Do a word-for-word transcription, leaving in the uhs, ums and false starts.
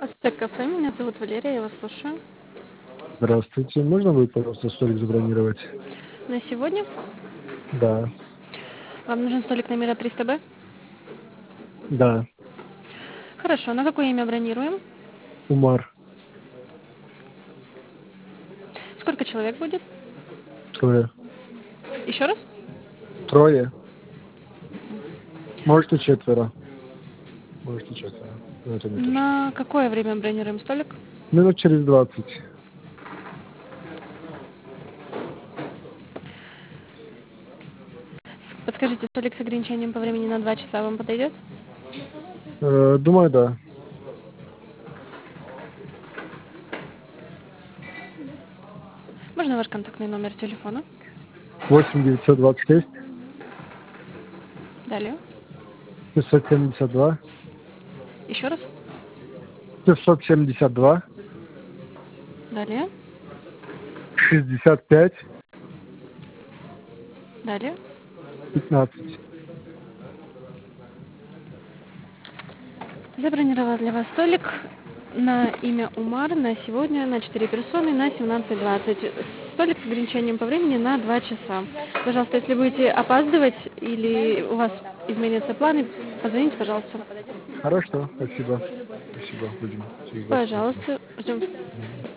Так, кафе, меня зовут Валерия, я вас слушаю. Здравствуйте. Можно будет, пожалуйста, столик забронировать? На сегодня Да. вам нужен столик номера триста Б? Да. Хорошо, на какое имя бронируем? Умар. Сколько человек будет? Трое. Еще раз? Трое. Может, и четверо. Может, и четверо. Но это не точно. На какое время бронируем столик? Минут через двадцать. Подскажите, столик с ограничением по времени на два часа вам подойдет? Э, думаю, да. Можно ваш контактный номер телефона? восемь девятьсот двадцать шесть Далее. шестьсот семьдесят два Еще раз. шестьсот семьдесят два Далее. шестьдесят пять Далее. пятнадцать. Забронировала для вас столик на имя Умар на сегодня на четыре персоны на семнадцать двадцать. Столик с ограничением по времени на два часа. Пожалуйста, если будете опаздывать или у вас изменятся планы, позвоните, пожалуйста. Хорошо. Спасибо. Спасибо. Будем через двадцать минут. Пожалуйста, ждем.